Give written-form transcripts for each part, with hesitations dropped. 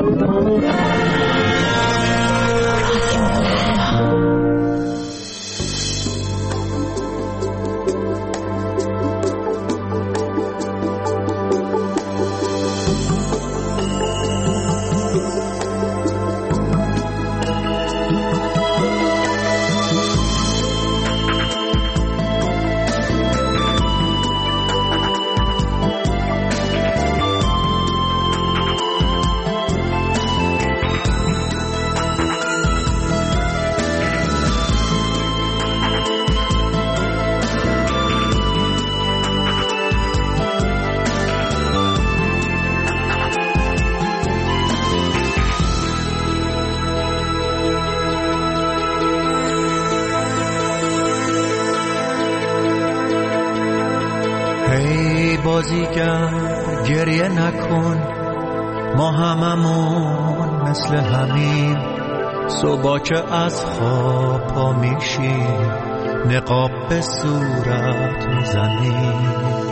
بازیگر گریه نکن، ما هممون مثل همین. صبح که از خواب پا میشیم نقاب به صورت میزنیم.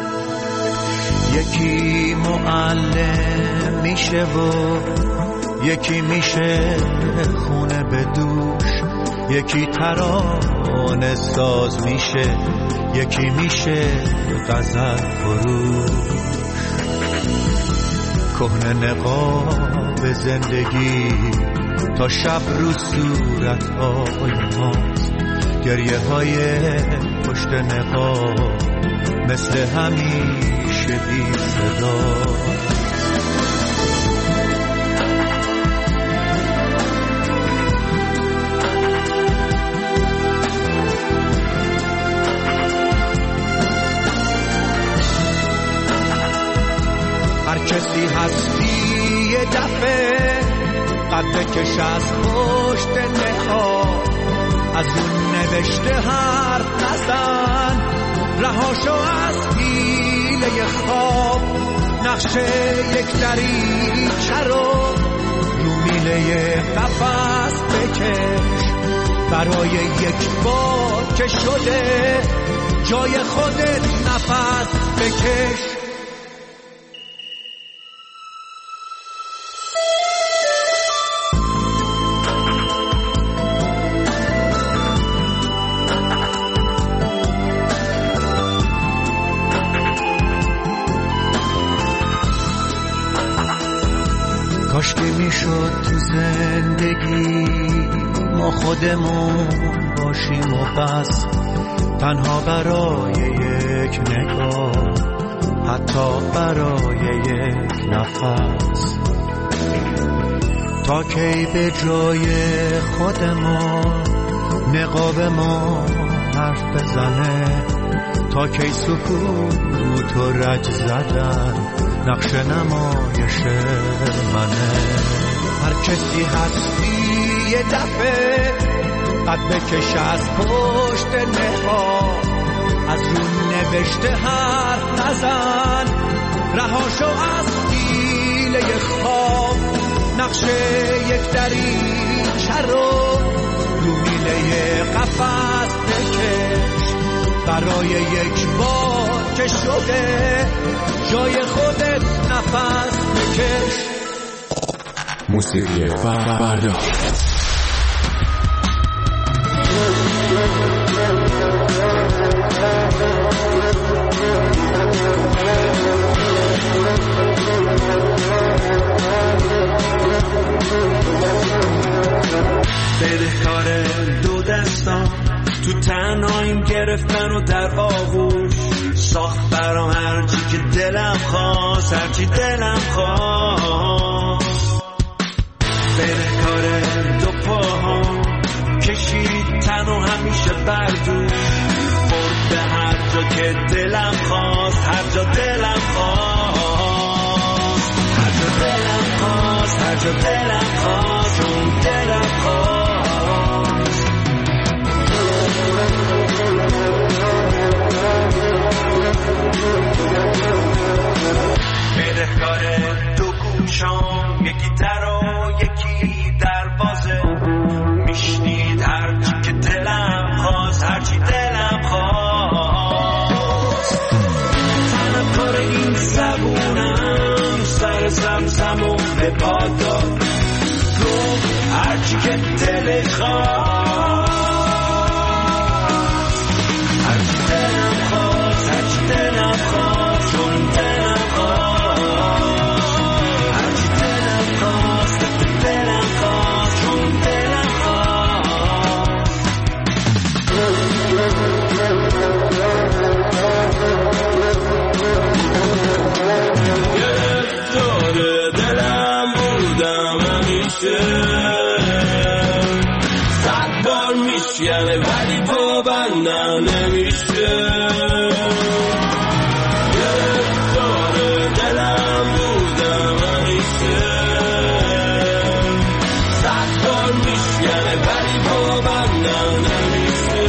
یکی معلم میشه و یکی میشه خونه به دوش. یکی ترانه ساز میشه، یکی میشه غزل فروش. کهنه نقاب زندگی تا شب رو صورت‌های ماست. گریه های پشت نقاب مثل همیشه بی صدا. هر کسی هستی یه دفعه قد بکش از پشت نقاب. از اون نوشته حرف نزن، رهاشو از حیله خواب. نقشه یک دریچه رو میله قفس بکش. برای یک بار که شده جای خودت نفس بکش. کاش که میشد تو زندگی ما خودمون باشیم و بس، تنها برای یک نگاه، حتی برای یک نفس. تا کی به جای خودمون نقاب ما حرف بزنه؟ تا کی سکوت و رج زدن نقش نمایش منه؟ هر کسی هستی یه دفعه قد بکش از پشت نقاب. از اون نوشته حرف نزن، رهاشو از حیله خواب. نقشه یک دریچه رو میله قفس بکش. برای یک بار که شده جای خودت نفس بکش. موسیقی فردا بدهکار دو دستان تو تنهاییم گرفتن و در آغوش. ساخت برام هرچی که دلم خواست، هرچی دلم خواست. بدهکار دو پاهام کشید تن و همیشه بردوش. برد به هر جا که دلم خواست، هر جا دلم خواست، هر جا دلم خواست، هر جا دلم خواست، چون دلم خواست. بدهکار دو گوشام، یکی در و یکی دروازه. میشنید هرچی که دلم خواست، هرچی دلم خواست. طلبکار این زبونم، سر سبزم و قلبمو به پاد داد. گفت هرچی که دلت خواست، هرچی دلم خواست، هرچی دلم خواست، چون دلم خواست، هرچی دلم خواست، دلم خواست، چون دلم خواست. گرفتار دلم بودم همیشه، 100 بار میشکنه ولی پابندم نمیشه. گرفتار دلم بودم همیشه، 100 بار میشکنه ولی پابندم نمیشه.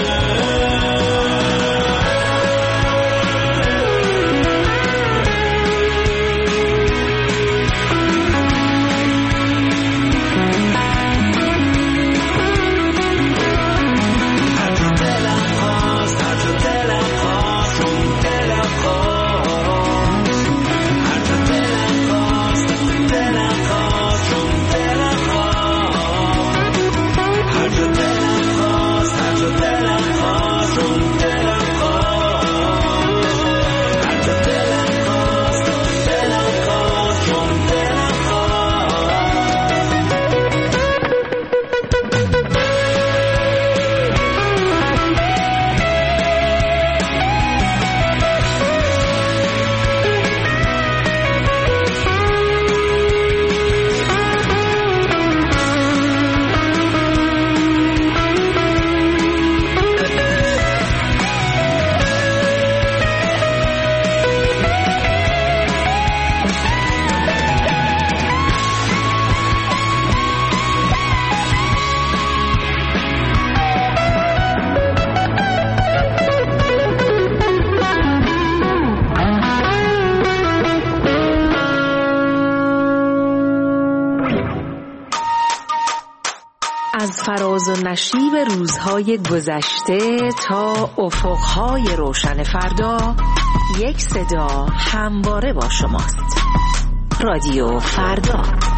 از فراز و نشیب روزهای گذشته تا افقهای روشن فردا، یک صدا همواره با شماست. رادیو فردا.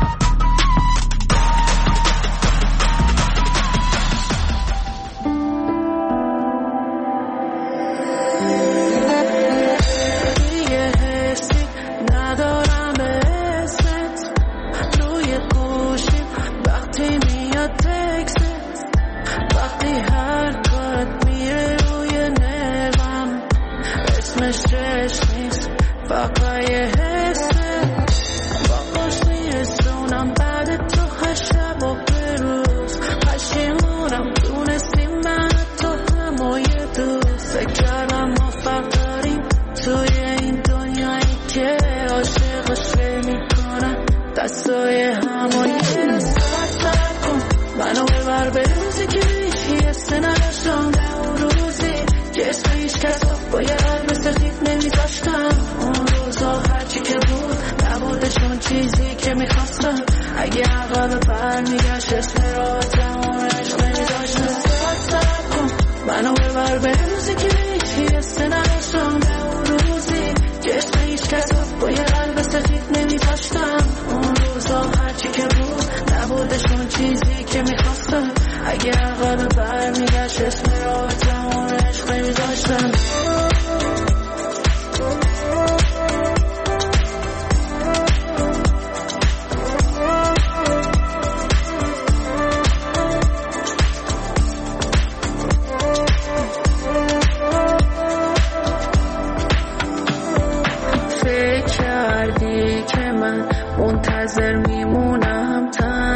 منتظر میمونم،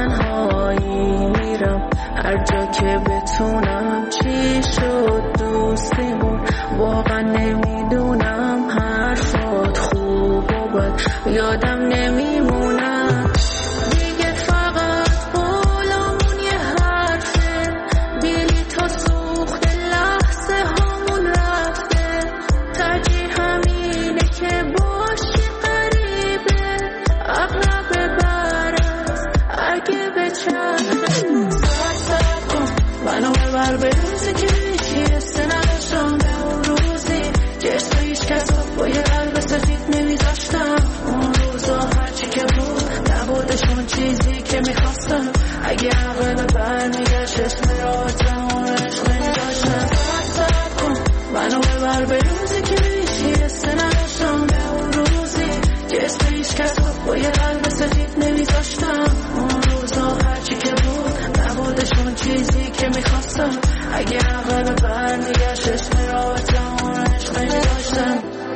تنهایی میرم هر جا که بتونم. چی شد دوستیمون واقعا نمیدونم، حرفات خوب و بد یادم نمیمونم. دیگه فقط قولمون یه حرفه، بیلی تا سوخت لحظه هامون رفته. ترجیح همینه که باشی قریبه، اقرب برست اگه بچرخه. ساعت کن منو ببر به روزی که هیچی حسه نداشتم، به اون روزی که اسم هیچ کس با یه قلب سفید نمیذاشتم. اون روزا هرچی که بود نبودشون چیزی که میخواستم. اگه عقل برمیگشت اسم راحتم و عشق نمیداشتم. صبر کن منو ببر به روزی که هیچی حسه نداشتم، به اون روزی که اسم هیچ کس با یه قلب سفید نمیذاشتم. اون روزا هرچی که بود نبودشون چیزی که میخواستم. اگه عقل برمیگشت اسم راحتم و عشق نمیداشتم.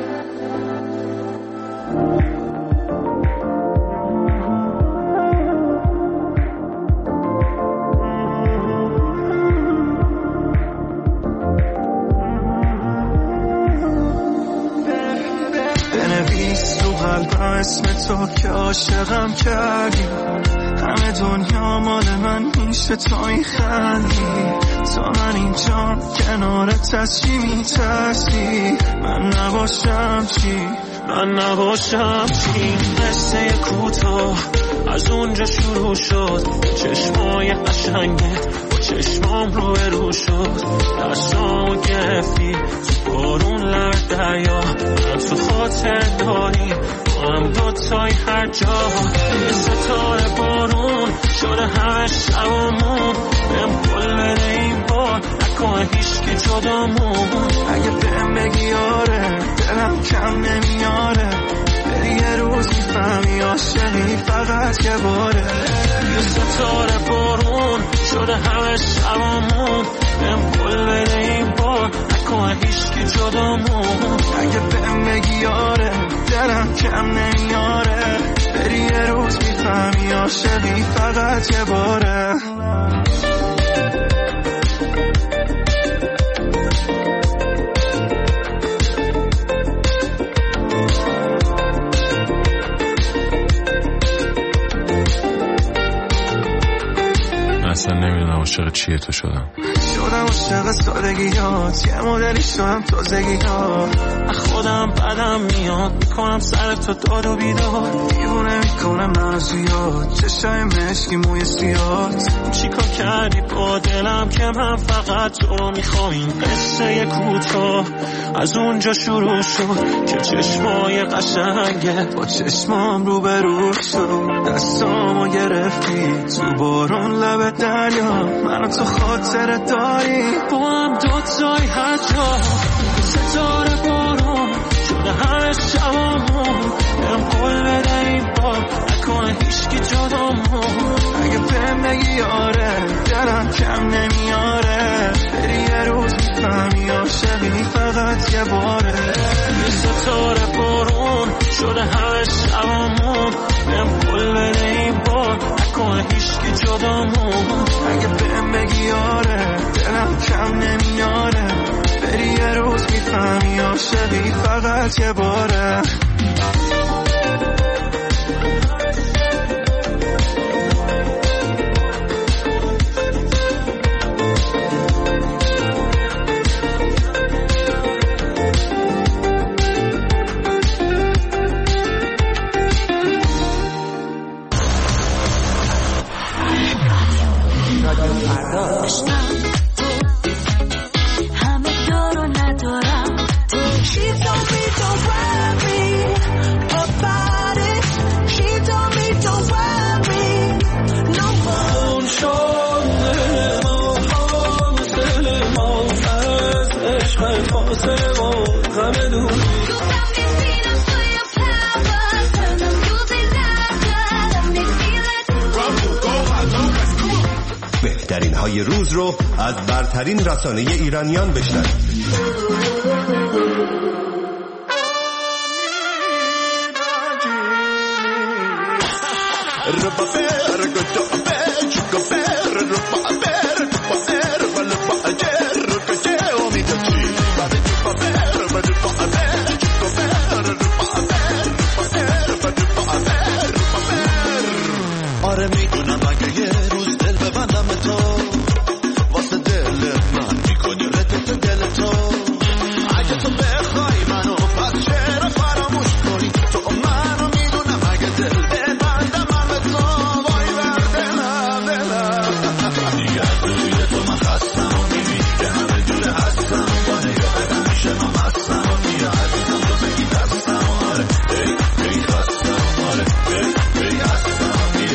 اسم تو که عاشقم کردی، همه دنیا مال من میشه تو این خندی. تا من اینجا کنارت از چی میترسی؟ من نباشم چی؟ من نباشم چی؟ قصه کوتاه از اونجا شروع شد، چشمای قشنگت با چشمام رو شد. دستامو گرفتی تو بارون لرد دریا، من تو خاطر داری هم دوتای هر جا. یه ستاره بارون شده همه شبامون، بهم قول بده این بار نکنه هیچکی جدامون. اگه بهم بگی آره دلم کم نمیاره، بری یه روز میفهمی عاشقی فقط یه باره. یه ستاره بارون شده همه شبامون، بهم قول بده این بار نکنه هیچکی جدامون. اگه بهم بگی آره دلم کم نمیاره، بری یه روز میفهمی عاشقی فقط یه باره. اصلا نمیدونم عاشق چیه تو شدم عاشق سادگیات، یه مدلی شدم تازگیات. خودم بدم میاد میکنم سر تو داد و بیداد، دیوونه میکنم منزویات، چشای مشکی موی سیات. چیکار کردی با دلم که من فقط تو رو میخوام؟ این قصه کوتاه از اونجا شروع شد که چشمای قشنگت با چشمام رو برو شد. دستامو گرفتی تو بارون لب دریا، منو تو خاطر داری با هم دوتای هر جا. ستاره بارون شده همه شبامون، بهم قول بده این بار نکنه هیچکی جدامون. اگه بهم بگی آره دلم کم نمیاره، بری یه روز میفهمی عاشقی فقط یه باره. یه ستاره بارون شده همه شبامون، بهم قول بده این بار نکنه هیچکی جدامون. اگه بهم بگی آره دلم کم نمیاره، بری یه روز میفهمی عاشقی فقط یه باره. بهترین های روز رو از برترین رسانه ایرانیان بشنوید. آره میدونم اگه یه روز دل ببندم تو، واسه دل من میکنی ردت دل تو. اگه تو بخوای منو پس چرا فراموش کنی؟ تو منو میدونم اگه دل ببندم به تو، وای بر دلم دیگه روی تو من خستم و میبینی که همه جوره هستم، با نگاه میشه من مستم و میره عزیزم تو بگی دستم. آره ای خستم، آره ای هستم میره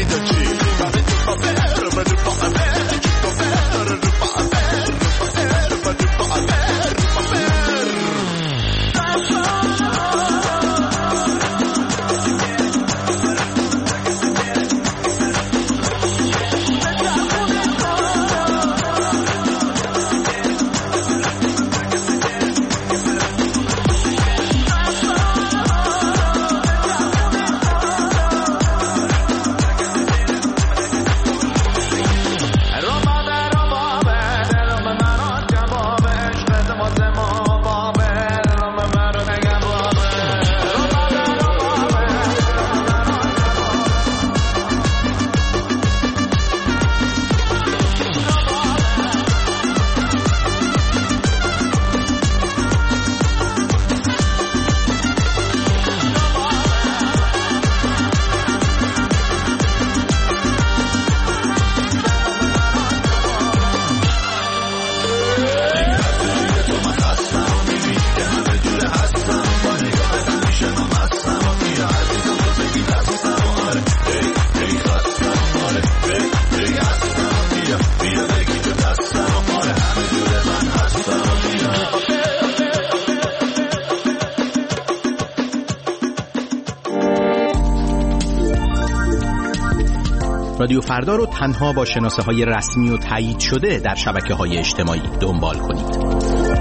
رادیو فردا رو تنها با شناسه‌های رسمی و تایید شده در شبکه‌های اجتماعی دنبال کنید.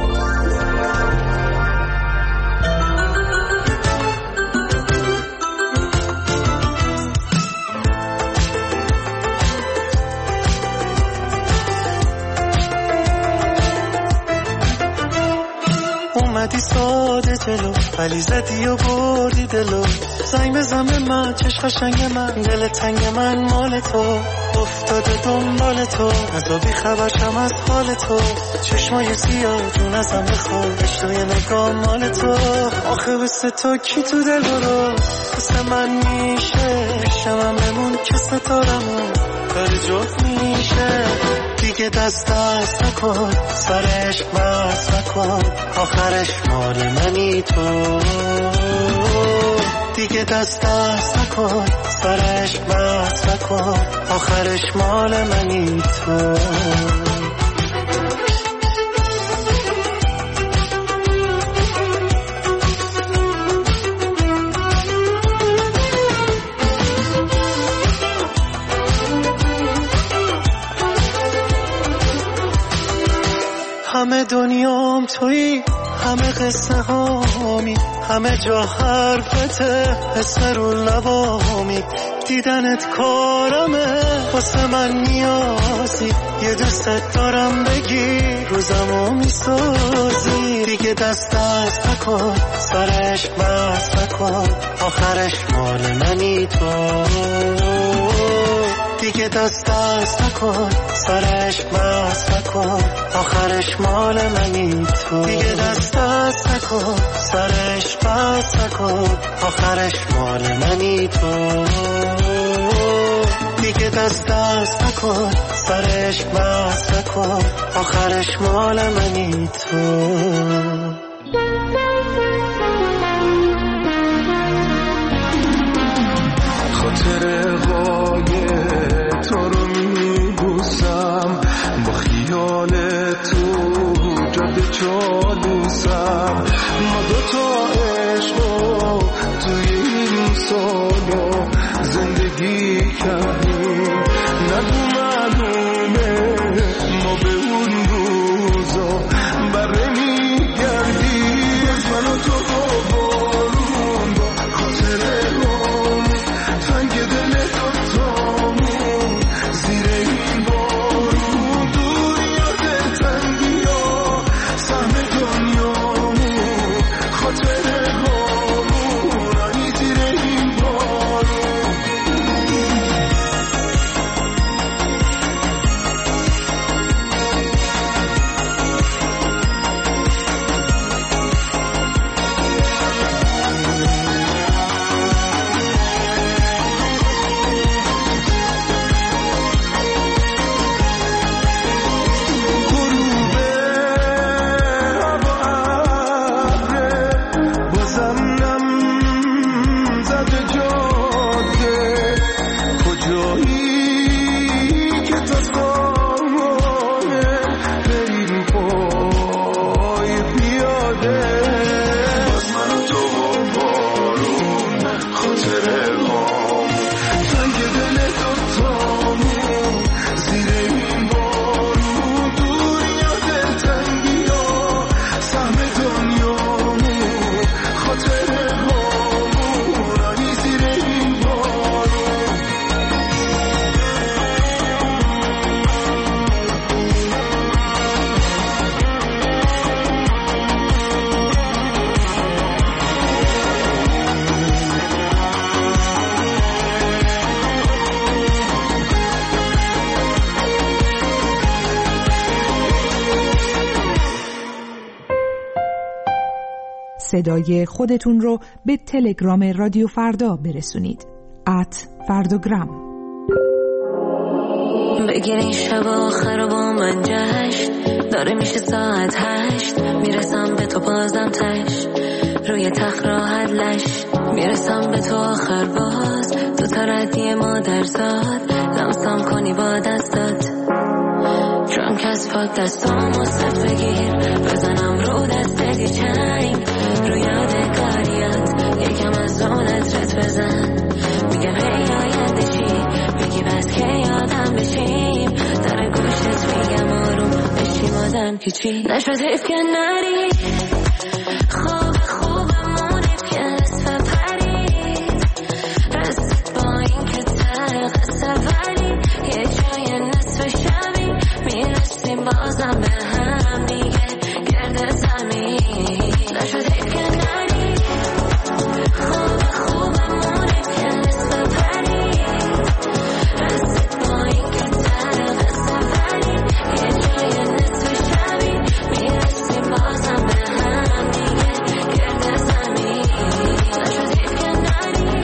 اومدی ساده جلو ولی زدی و بردی دلو زنگ بزن به من چش قشنگ من دل تنگ من مال تو افتاده دنبال تو عذابی خبرشم از حال تو چشمای سیاه جون ازم بخواد اشتای نگاه مال تو آخه بسه تو کی تو دل برو بسه من میشه پیشم بمون که ستارمون داره جفت میشه دیگه دست نکن سرش بس نکن آخرش مال منی تو دیگه دست نکن سرش بس نکن آخرش مال منی تو همه دنیام تویی همه قصه هامی همه جا حرفته اسم رو لبامی دیدنت کارمه واسه من نیازی یه دوست دارم بگی روزمو میسازی دیگه دست نکن سرش بس نکن آخرش مال منی تو دیگه دست نکن سرش بس نکن آخرش مال منی تو دیگه دست نکن سرش بس نکن آخرش مال منی تو دیگه دست نکن سرش بس نکن آخرش مال منی تو خاطرهای تو رو میبوسم با خیال تو جاده چالوسم ما دوتا عشقو توی این سالو زندگی کردیم نگو معلومه ما به اون روزا بره صدای خودتون رو به تلگرام رادیو فردا برسونید. @فرداگرام. بگیر این شب آخر با من جشن، داره میشه ساعت 8، میرسم به تو بازم تش، روی تخت راحت لش، میرسم به تو آخر باز، تو تا ردی مادرزاد، لمسم کنی با دستات، چون کس پاک دستامو صف بگیر، بزنم رو دستتی چنگ، رو یادگاریات یکم از اون عطرت بزن، میگم هی آینده چی، بگی بس که یادم بشیم، در گوشت میگم آروم بشیم آدم که چی نشد حیف که نری، خوب خوبمونه که نصف پرید، رسید با این که ته قصه ولی یه جای نصف شبی میرسیم بازم به هم دیگه گرد زمین، نشد حیف که نری، خوب خوبمونه که نصف پرید، رسید با این که ته قصه ولی یه جای نصف شبی میرسیم بازم به هم دیگه گرد زمین، نشد حیف که نری.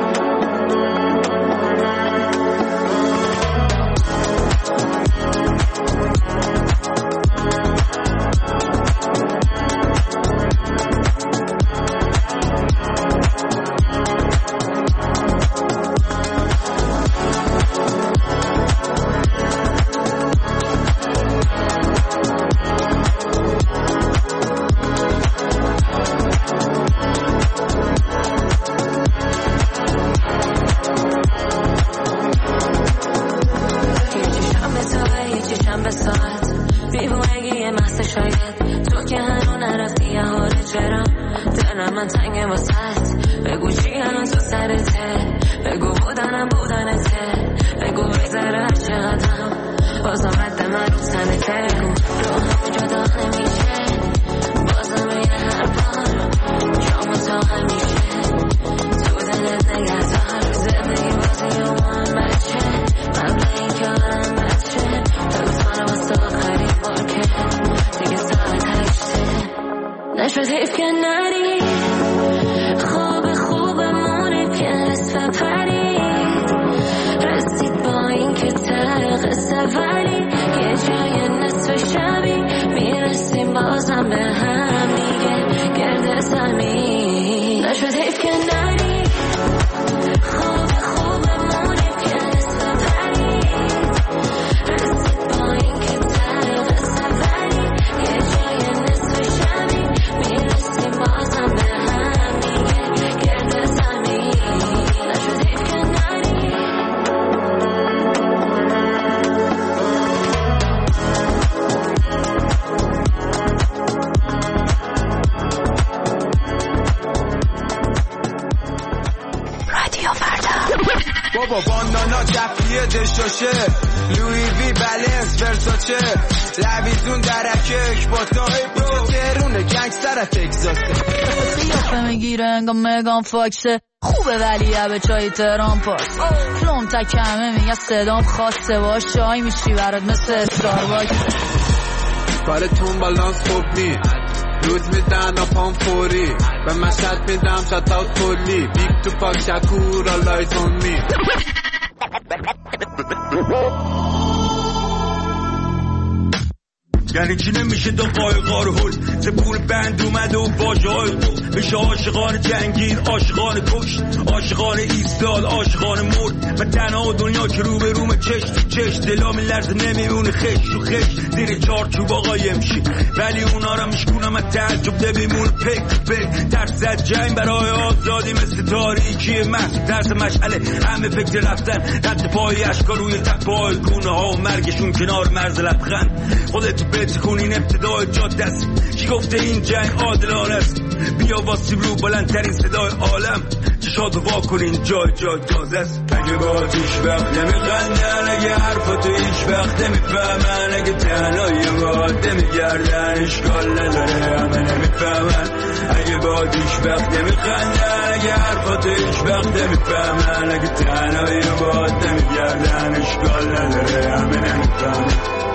نشد حیف که نری، خوب خوبمونه که نصف پرید، رسید با این که ته قصه ولی یه جای نصف شبی میرسیم بازم به هم دیگه گرد زمین، نشد حیف که نری، خوب خوبمونه که نصف پرید، رسید با این که ته قصه ولی یه جای نصف شبی میرسیم بازم به هم دیگه گرد زمین، نشد حیف که نری. رادیو فردا. بابا بانانا جفری دشاشه، لوی وی بلنس ورساچه، لویزون درکش با تای برو تهرونه گنگستر از تگزاسه، قیافه میگیره انگا مگان فاکسه، خوبه ولی به چای تهران پاس، فلوم تکمه میگه صدام خاصه باش، چای میشی برات مثل استارباکس، کارتون بالانس خوب نی، روز میدن و پام فوری، به مشهد میدم شتاوت کلی، بیگ تو پاک شکور آلایز اون می. یعنی چی نمیشه دو قایقار هل، زبور بند اومده و باجه های بود، بشه عاشقان جنگیر، عاشقان کشت، عاشقان ایستاد، عاشقان مرد، و تنها دنیا که رو به روم چش تو چش، دلام لرزه نمیمونه خش تو خش، زیر چارچوب قایم شی، ولی اونا را میشکونم از تعجب نمیمونه پک تو پک، ترس زد جنگ برای آزادی مثل تاریکی محض، ترس مشعله همه فکر رفتن، رد پای اشکا روی تپای گونه ها و مرگشون کنار مرز لبخند، خودتو بهت کنین ابتدای جاده است، کی گفته این جنگ عادلانه است، بیا واسیم رو بلندترین صدای عالم، چشاتو وا کنین جای جای تازه است، اگه باید هیچ وقت نمیخندن، اگه حرفاتو هیچ وقت نمیفهمن، اگه تنهایی باید نمیگردن، اشکال نداره همه نمیفهمن، اگه باید هیچ وقت نمیخندن، اگه حرفاتو هیچ وقت نمیفهمن، اگه تنهایی باید نمیگردن، اشکال نداره همه نمیفهمن.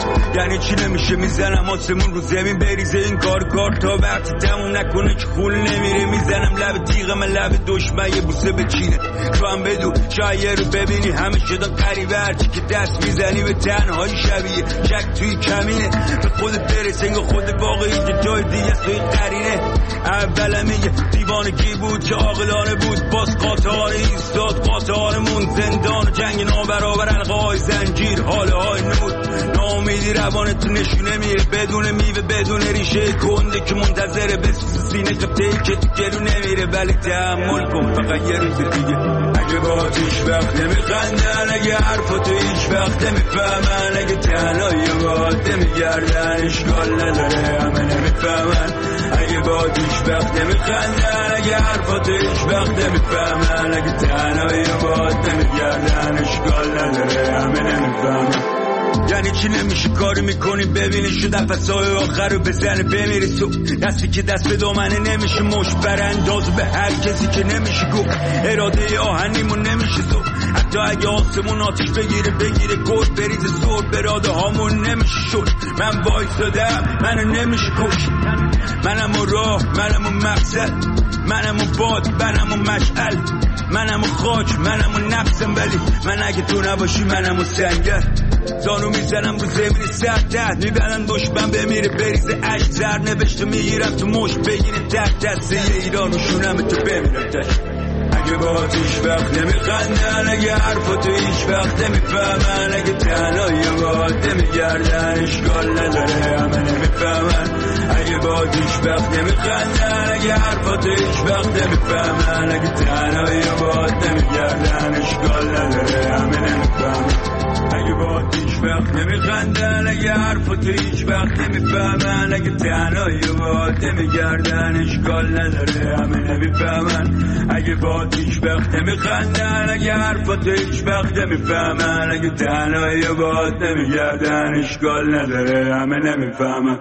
یعنی چی نمیشه میزنم آسمون رو زمین بریزه این کار تا وقتی تموم نکنه که خون نمیره. میزنم لب تیغ من لب دشمن یه بوسه بچینه. تو هم بدون شاید رو ببینی همه شدن قریبه، هرچی که دست میزنی به تنهایی شبیه شک توی کمینه. به خودت برس انگار خود واقعی که جای دیگه است توی قرینه. اول میگه دیوانگی بود که عاقلانه بود، باز قاطعانه ایستاد قاطعانمون زندان و جنگ نابرابر القای زنجیر حاله های نود. ناامیدی روانت تو نشونه میره بدون میوه بدون ریشه کنده که منتظره بسوز سینه قبطه‌ای که تو گلو نمیره. ولی تحمل کن فقط یه روز دیگه. اگه با هیچ وقت نمیخندن، اگه حرفاتو هیچ وقت نمیفهمن، اگه تنهایی باید نمیگردن اشکال نداره همه نمیفهمن. اگه با هیچ وقت نمیخندن، اگه حرفاتو هیچ وقت نمیفهمن، اگه تنهایی باید نمیگردن اشکال نداره همه نمیفهمن. یعنی چی نمیشه کاری میکنی ببینی شد نفسای آخر رو بزنه بمیری تو دستی که دست به دامنه نمیشه مش برانداز به هر کسی که نمیشه گفت اراده آهنیمون نمیشه تو. حتی اگه آسمون آتیش بگیره گل بریز زور براده هامون نمیشه شد. من وایسادم منو نمیشه کش، منم و راه منم و مقصد، منم و باد منم و مشعل، منم و خاک منم و نفسم. ولی من اگه تو نباشی منم و سنگر. زانو میزنم رو زمین سرد میبرن دشمن بمیره بریزه عشق زر نوشته میگیرم تو مشت بگیره تحت دسته ایران و شونم تو بمیرم تشت. اگه با هیچ وقت نمیخندن، اگه حرفاتو هیچ وقت نمیفهمن، اگه تنهایی باید نمیگردن اشکال نداره همه نمیفهمن. اگه با هیچ وقت نمیخندن، اگه حرفاتو هیچ وقت نمیفهمن، اگه تنهایی باید نمیگردن اشکال نداره همه نمیفهمن. اگه با هیچ وقت نمیخندن، اگه حرفاتو هیچ وقت نمیفهمن، اگه تنهایی باید نمیگردن اشکال نداره همه نمیفهمن. اگه با هیچ وقت نمیخندن، اگه حرفاتو هیچ وقت نمیفهمن، اگه تنهایی باید نمیگردن اشکال نداره همه نمیفهمن.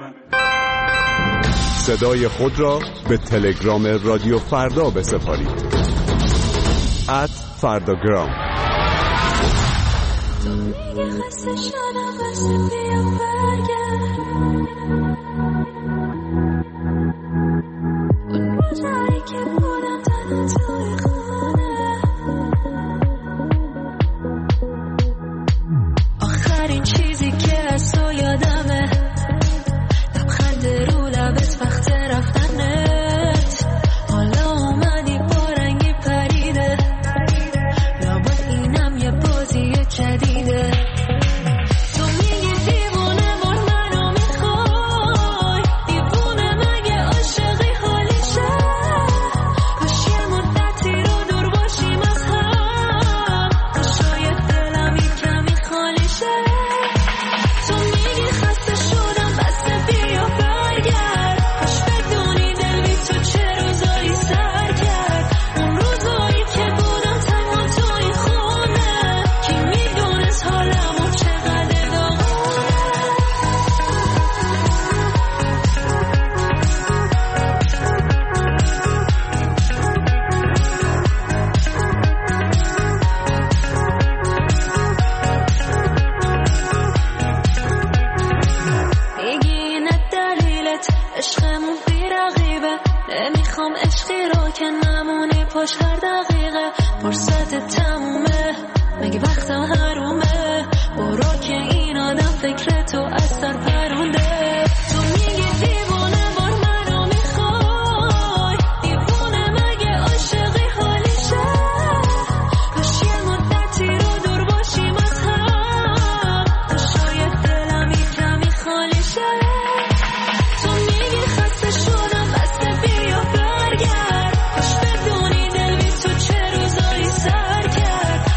صدای خود را به تلگرام رادیو فردا بسپارید. @فرداگرام. میگه خسته شدم بس بیا برگرد، اون روزایی که بودم تنها توی خونه، آخرین چیزی که از تو یادمه لبخند رو لبت وقت رفتنت. حالا اومدی با رنگی پریده، لابد اینم یه بازی جدیده. تو میگی دیوونه بار منو میخوای، دیوونه مگه عاشقی حالیشه؟ کاش یه مدتی رو دور باشیم از هم، کاش شاید دلم یه کمی خالیشه. تو میگی خسته شدم بسته بیا برگرد، کاش بدونی دل بی تو چه روزایی سر کرد. اون روزایی که بودم تنها تو این خونه، کی میدونست حالمو چقدر داغونه. میگی اینه دلیلت عشقمون بی رقیبه، نمیخوام عشقی رو که نمونی پاش هر دقیقه. فرصت تمومه مگه وقتم حرومه، برو که این آدم فکر تو از سر پرونده. تو میگی دیوونه بار منو میخوای، دیوونه مگه عاشقی حالیشه؟ کاش یه مدتی رو دور باشیم از هم، کاش شاید دلم یه کمی خالیشه. تو میگی خسته شدم بسته بیا برگرد، کاش بدونی دل بی تو چه روزایی سر کرد.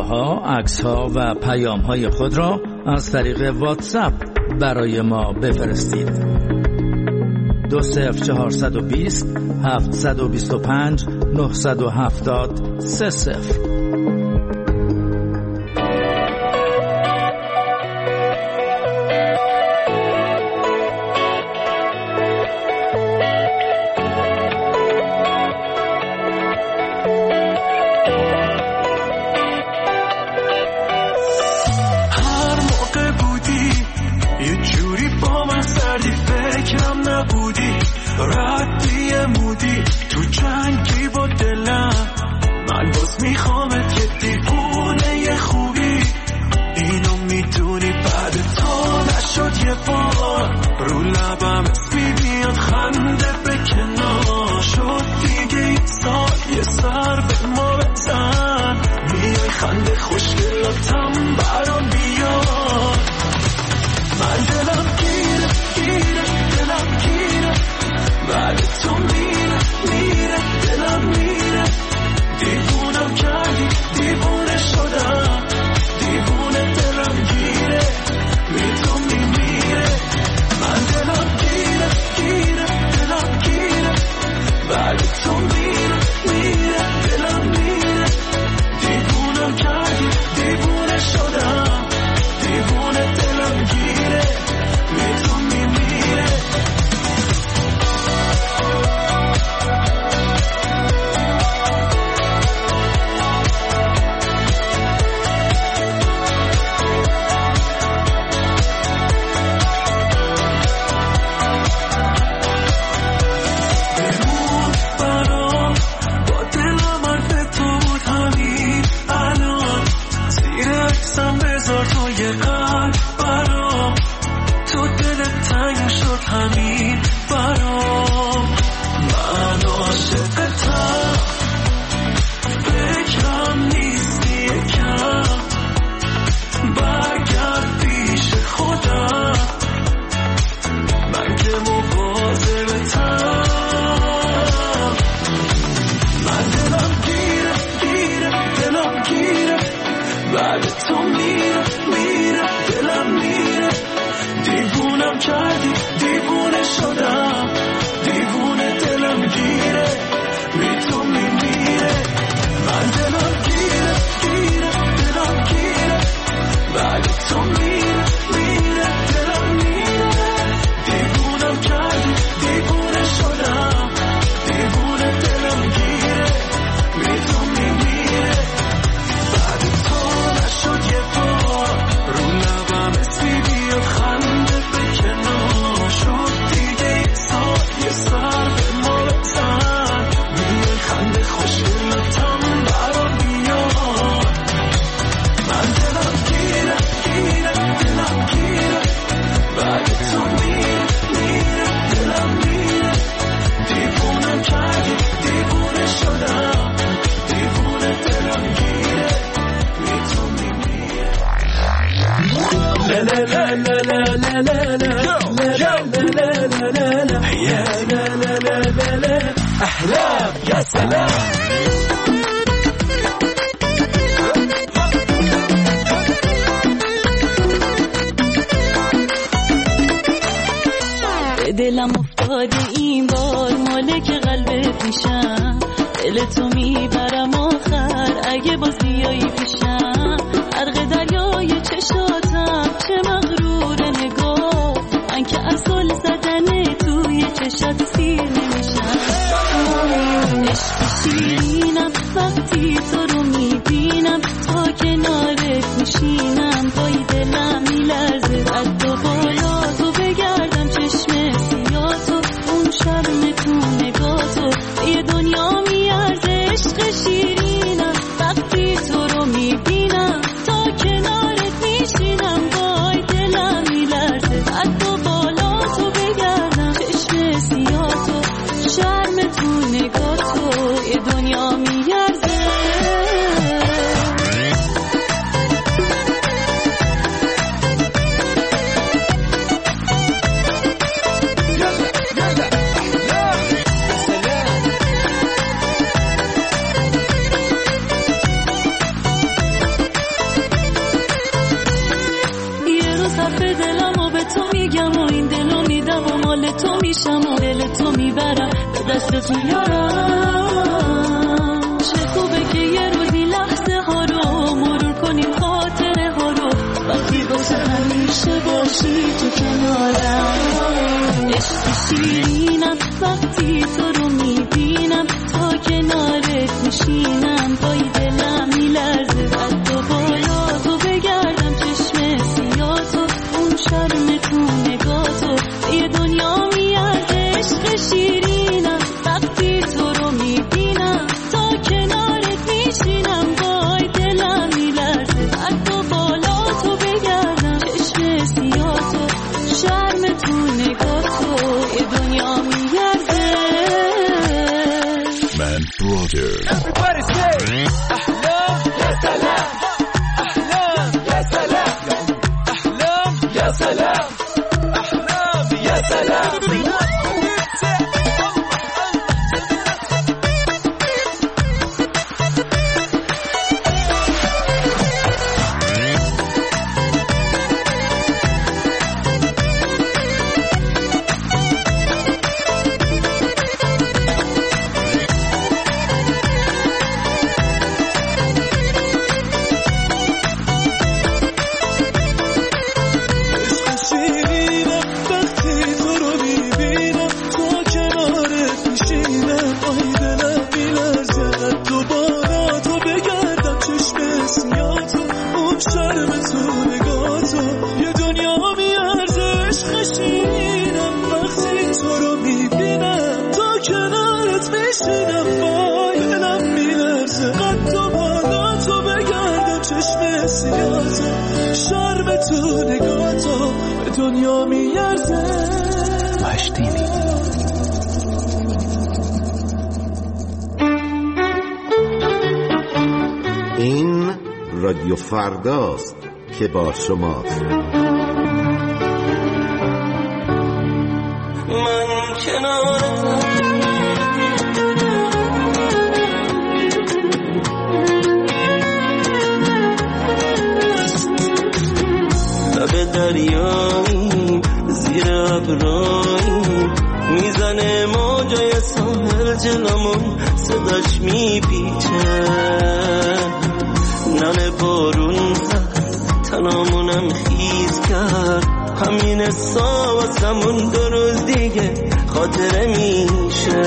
ها، عکس ها و پیام های خود را از طریق واتساپ برای ما بفرستید. 20420 725 970 30. دلم افتاده این بار مالک قلب پیشم، دل تو میبرم آخر اگه باز بیایی پیشم. غرق دریای چشاتم چه مغرور نگاه، من که اصل زدن توی چشات سیر نمیشم. عشق شیرینم وقتی تو رو میبینم، تا کنارت میشینم پای دلم میلرزه. قد و بالا تو بگردم چشم سیاتو، اون شرم تو نگاتو یه دنیا میارزه. عشق شیرینم وقتی تو رو میبینم، تا کنارت میشینم پای دلم میلرزه. قد و بالا تو بگردم چشم سیاتو، شرم تو نگاتو یه دنیا میارزه. دنبال تو میشم و دل تو میبرم به دست تو یارم. چه خوبه که یه روزی لحظه ها رو مرور کنیم، خاطره ها رو وقتی واسه همیشه باشی تو کنارم. عشق شیرینم وقتی تو رو میبینم، تا کنارت میشینم پای دلم میلرزه، بعد تو بالا تو بگردم چشم سیاه تو، اون شرم تو نگاه تو یه دنیا میارزه. عشق شیرینم وقتی تو رو میبینم، تا کنارت میشینم پای دلم میلرزه، بعد تو بالا تو بگردم چشم سیاه تو، شرم تو نگاه تو یه دنیا میارزه. من برادر Everybody say أحلام يا سلام، أحلام يا سلام، أحلام يا سلام، أحلام يا سلام. دنیا میارزه. مشتینی این رادیو فرداست که با شماست. من کنارتم، لب دریایی زیر ابرایی، میزنه موجای ساحل جلومون، صداش میپیچه، نم بارون زد تنامونم خیز کرد، همین احسا واسمون 2 روز دیگه خاطره میشه.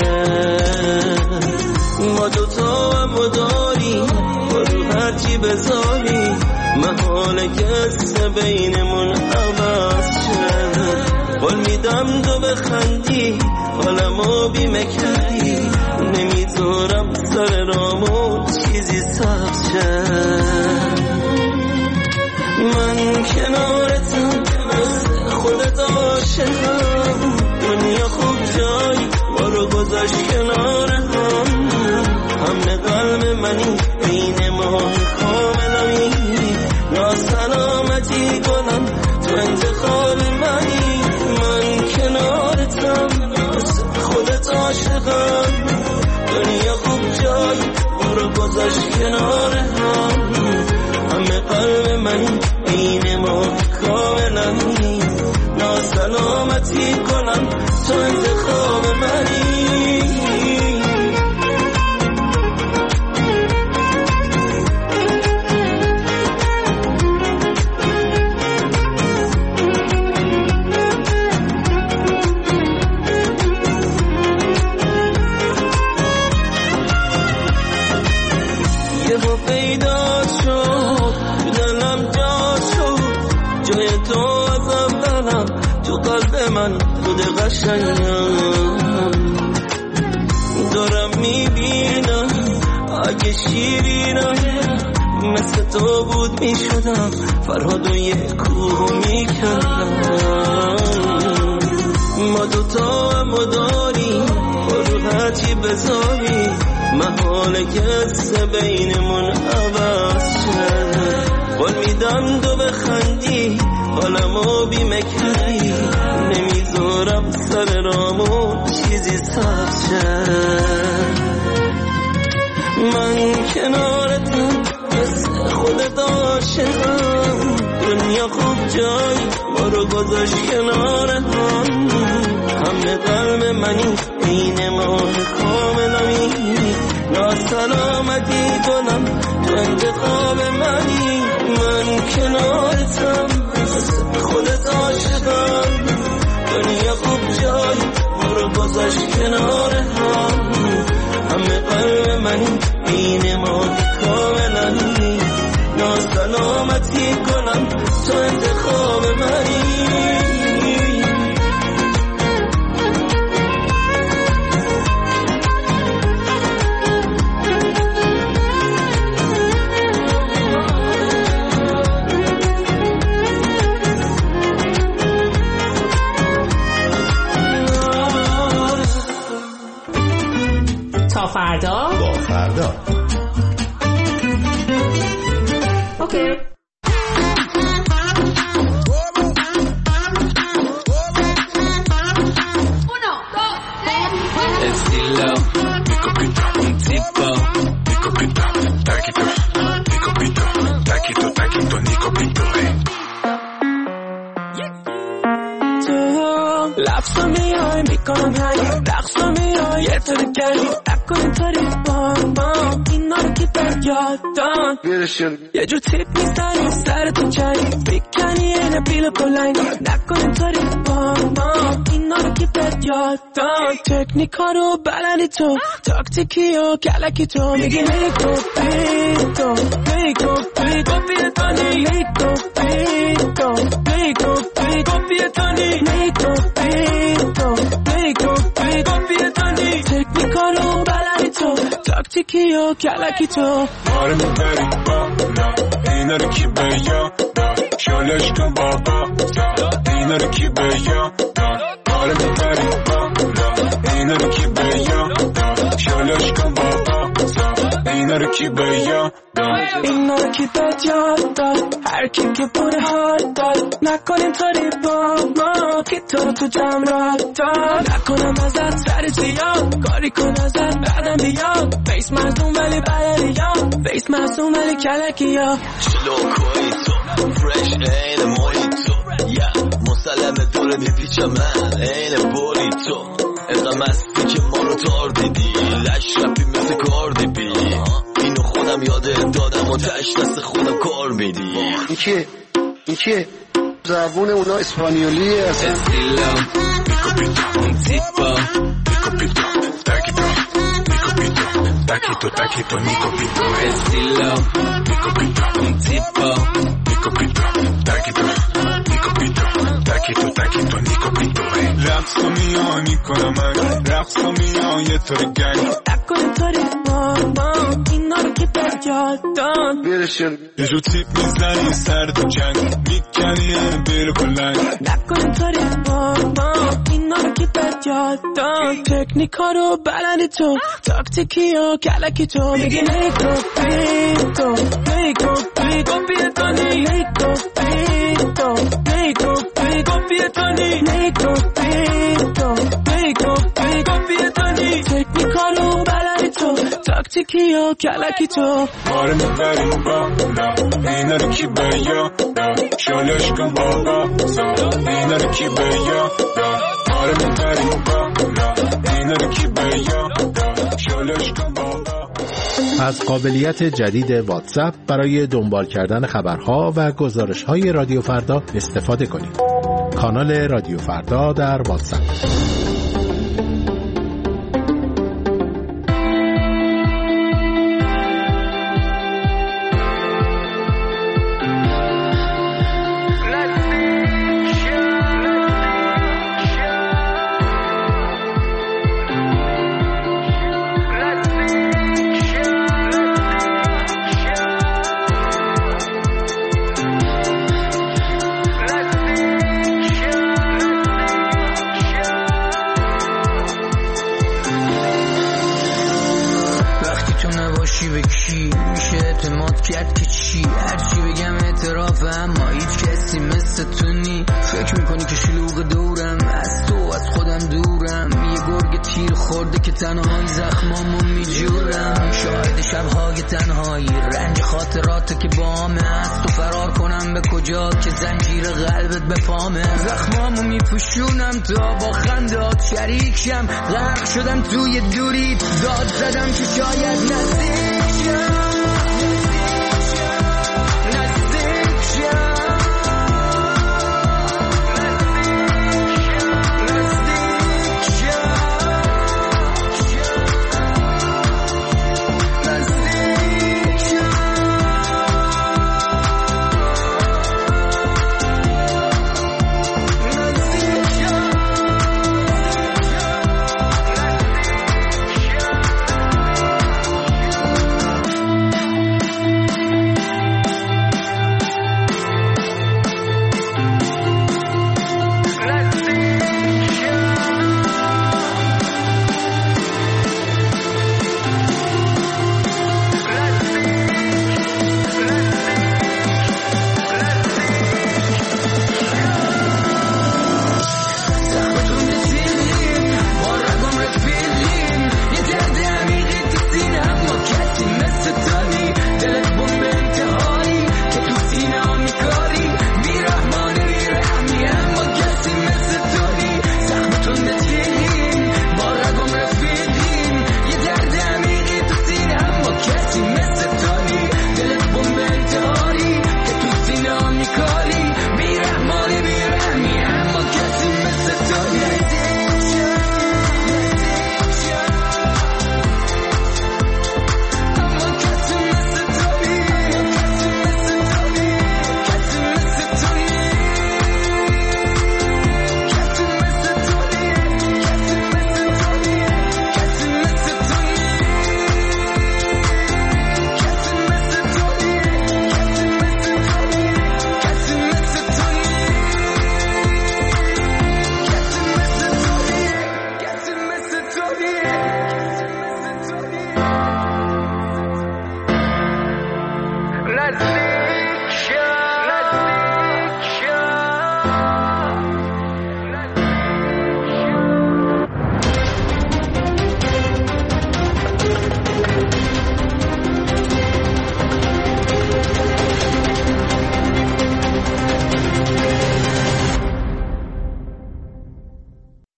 ما دوتا هم داریم با رو هرچی بذاری، محاله کسی بینمون عوض شد. قول میدم تو بخندی حالمو بیمه کردی، نمیذارم سر رامو چیزی سبز شد. من کنارتم خودت عاشقم، دنیا خوب جایی بارو گذاشت کنار هم، همه قلب منی بین ما کاملمی، ناسلامتی گلم تو انتخاب منی. من کنارتم خودت عاشقم، دنیا خوب جایی بارو گذاشت کنار هم، همه قلب منی بین ما کاملمی، ناسلامتی کنم تو انتخاب منی. یه با پیدا شد دلم جا شد، جای تو از اولم تو قلب من خود قشنگم، دارم میبینم اگه شیرینم مثل تو بود میشدم، فرهادو یه کوه میکردم. ما دوتا هم داریم برو هرچی بذاری، محاله کسی بینمون عوض شد. قول میدم تو بخندی حالمو بیمه کردی، نمیذارم سر رامو چیزی سبز شد. من کنارتم مثل خودت عاشقم، دنیا خوب جایی بارو گذاشت کنار هم، منی این ما کاملمی ناسلامتی کنم تو انتخاب منی من کنارتم خودت عاشقم دنیا خوب جای برو گذاشت کنار هم همه قلب منی این ما کاملمی ناسلامتی کنم تو انتخاب منی تا فردا با فردا اوکی. لفظا میای میکنم هنگ رقصا میای یه طور گری نکنی طوری با اینا رو که در یادم یه جور تیپ میزنی سر تو چنی بیکنی اینه بیل بلنگ نکنی طوری با اینا رو که در یادم تکنیکا رو بلندی تو تاکتیکی و کلکی تو میگی نیکو بیتو بیتانی نیکو بیتانی نیکو تکنیکا رو بلدی تو تاکتیکی و کلکی تو آره میبری بالا اینا رو کی به یادا شالش کن بابا اینا رو کی به یادا آره میبری بالا اینا رو کی به یادا شالش کن بابا اینا رو کی به یادا اینا رو کی به یادا هر کی که پول حال داد نکنیم طوری با ما که تو جمع را داد نکنم ازت سر زیاد کاری کن ازت بعدم بیاد فیس مردم ولی بلدیاد فیس مردم ولی کلکی ها شلوکوی تو فرش این مویتو مسلم دوره میپیچم من این بوری تو اینقدر مستی که ما رو تار دیدی لش رپی مثل کار دیدی اینو خودم یاده دادم و تش دست خودم کار میدی این کیه زبون اونا اسپانیولیه اصلا استیلام میکوپیتو اون تیپا میکوپیتو تاکیتو میکوپیتو استیلام میکوپیتو اون تیپا میکوپیتو تاکیتو میکوپیتو رقصا میان میکنم رقصا میان یه طور گنگ نکنه طوری با اینا رو که در یادم یه جو تیپ میزنی سر تو جنگ میکنی بیل کلنگ نکنه طوری با اینا رو که در یادم تکنیکا رو بلندی تو تاکتیکی و کلکی تو میگی نیکو بیتانی تکنیکا رو بلندی تو تاکتیکی و کلکی تو آره میبریم بالا اینا رو کی به یادا شالش کن بابا اینا رو کی به یادا آره میبریم بالا اینا رو کی به یادا شالش کن بابا. از قابلیت جدید واتساپ برای دنبال کردن خبرها و گزارش‌های رادیو فردا استفاده کنید. کانال رادیو فردا در واتساپ. خورده که تنهایی زخمامو میجورم، شاهد شبهای تنهایی رنج خاطرات که بامه، از تو فرار کنم به کجا که زنجیر قلبت به پامه، زخمامو میپوشونم تا با خندات شریک شم، غرق شدم توی دوری داد زدم که شاید نزدیک شم.